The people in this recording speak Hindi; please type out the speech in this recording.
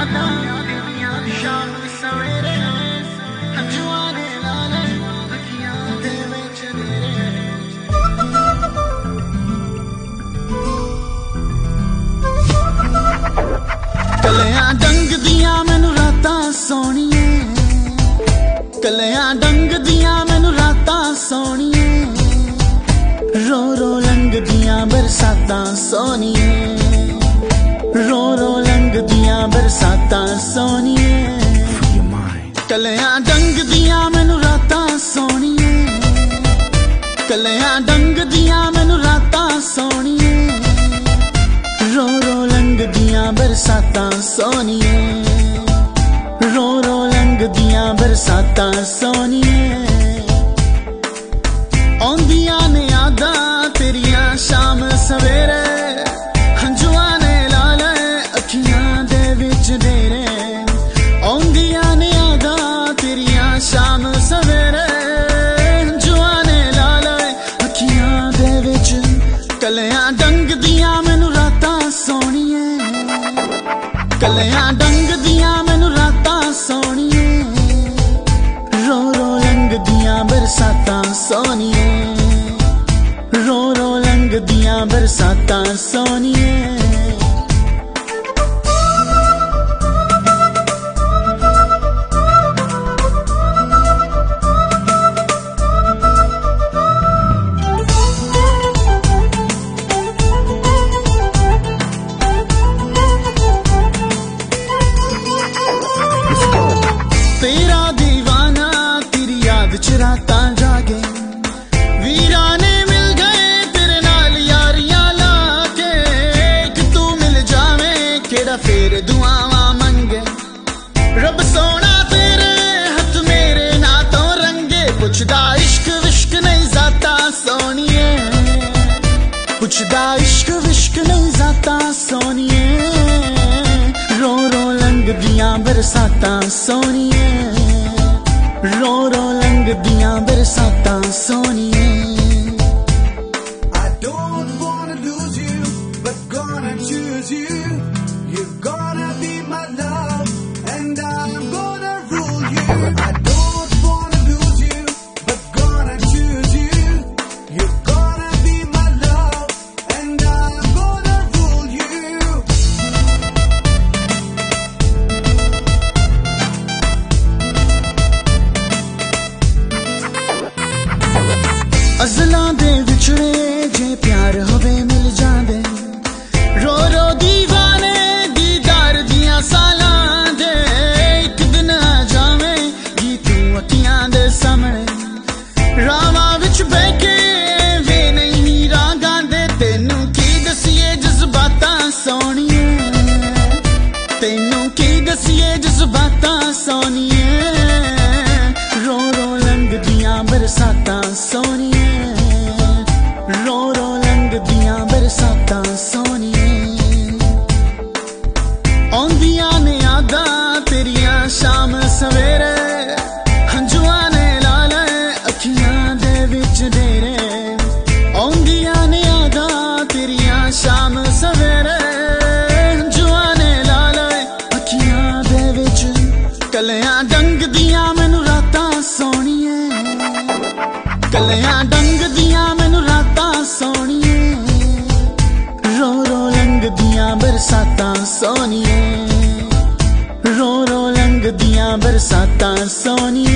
कलियां डंग दियां मैनू रातां सोहणिए, कलियां डंग दियां मैनू रातां सोहणिए, रो रो लंघ दियां बरसातां सोहणिए, रो रो लंघ दियां बरसातां सोहणिए। कलियां डंग दियां मैनू रातां सोहणिए, कलियां डंग दियां मैनू रातां सोहणिए, रो रो लंघ दियां बरसातां सोहणिए, रो रो लंघ दियां बरसातां सोहणिए। आउंदियां ने यादां तेरियां शाम सवेरे, हंजुआं ने ला ले अखियां दे विच डेरे। आउंदियां ने यादां तेरियां शाम सवेरे, हंजुआं ने ला ले अखियां दे विच। कलियां डंग दियां मैनू रातां सोहणिए, कलियां डंग दियां मैनू रातां सोहणिए, रो रो लंघ दियां बरसातां सोहणिए, रो रो लंघ दियां बरसातां सोहणिए। तेरा दीवाना तेरी याद च रातां जागे, वीराने मिल गए तेरे नाल यारियां लाके। एक तू मिल जावे केड़ा फेर दुआवां मंगे, रब सोना तेरे हथ मेरे ना तो रंगे। पुछदा इश्क विश्क नहीं जाता सोहणिए, पुछदा इश्क विश्क नहीं जाता सोहणिए, रो रो लंघ दियां बरसातां सोहणिए, रो रो लंघ दियां बरसातां सोहणिए। I don't wanna lose you, but gonna choose you. You're gonna be my love, and I'm gonna rule you. I don't wanna lose you, but gonna choose you. You're gonna be my love, and I'm gonna rule you. अज़लां दे विछड़े जे प्यार होवे मिल जांदे, रो रो दीवाने दीदार दियां सालां दे। एक दिन आ जावे गी तू अखियां दे सामने, रावां विच बह के वे नहीं हीरा गांदे। तेनू की दसिए जज्बातां सोहणिए, तेनू की दसिए जज्बातां सोहणिए, रो रो लंघ दियां बरसातां सोहणिए, रो रो लंघ दियां बरसातां सोहणिए। आउंदियां ने यादां तेरियां शाम सवेरे, हंजुआं ने ला ले अखियां दे विच डेरे। आउंदियां ने यादां तेरियां शाम सवेरे, हंजुआं ने ला ले अखियां दे विच। कलियां डंग दियां मैनू रातां सोहणिए, कलियां डंग दियां मैनू रातां सोहणिए, रो रो लंघ दियां बरसातां सोहणिए, रो रो लंघ दियां बरसातां सोहणिए।